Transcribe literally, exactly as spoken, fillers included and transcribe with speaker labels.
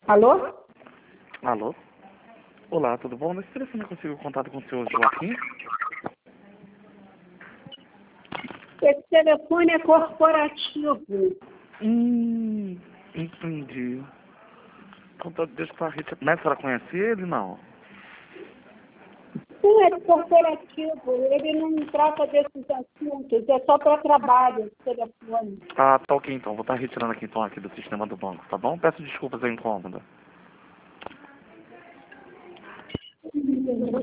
Speaker 1: Alô?
Speaker 2: Alô? Olá, tudo bom? Nesse telefone eu consigo contato com o senhor Joaquim?
Speaker 1: Esse telefone é corporativo.
Speaker 2: Hum, entendi. Contato desse pra Rita. Mas a senhora conhece ele, não?
Speaker 1: Sim, é corporativo. Ele não trata desses assuntos. É só para trabalho, esse telefone.
Speaker 2: Ah, tá ok então. Vou estar retirando aqui então aqui do sistema do banco, tá bom? Peço desculpas a incômoda.